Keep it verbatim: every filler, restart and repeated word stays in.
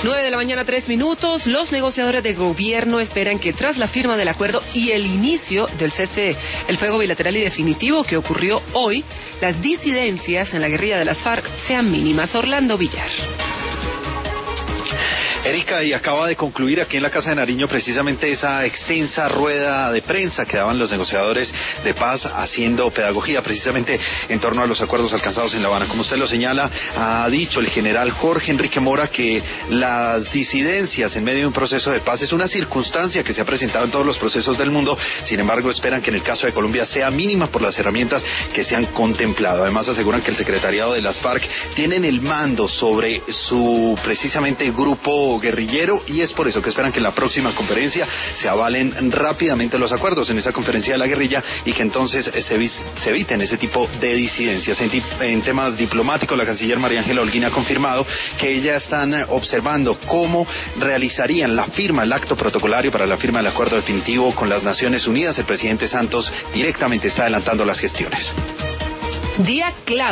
nueve de la mañana, tres minutos. Los negociadores de gobierno esperan que tras la firma del acuerdo y el inicio del cese el fuego bilateral y definitivo que ocurrió hoy, las disidencias en la guerrilla de las FARC sean mínimas. Orlando Villar. Erika, y acaba de concluir aquí en la Casa de Nariño precisamente esa extensa rueda de prensa que daban los negociadores de paz haciendo pedagogía precisamente en torno a los acuerdos alcanzados en La Habana. Como usted lo señala, ha dicho el general Jorge Enrique Mora que las disidencias en medio de un proceso de paz es una circunstancia que se ha presentado en todos los procesos del mundo. Sin embargo, esperan que en el caso de Colombia sea mínima por las herramientas que se han contemplado. Además, aseguran que el secretariado de las FARC tienen el mando sobre su precisamente grupo guerrillero y es por eso que esperan que en la próxima conferencia se avalen rápidamente los acuerdos en esa conferencia de la guerrilla y que entonces se, se eviten ese tipo de disidencias. En, en temas diplomáticos, la canciller María Ángela Holguín ha confirmado que ya están observando cómo realizarían la firma, el acto protocolario para la firma del acuerdo definitivo con las Naciones Unidas. El presidente Santos directamente está adelantando las gestiones. Día clave.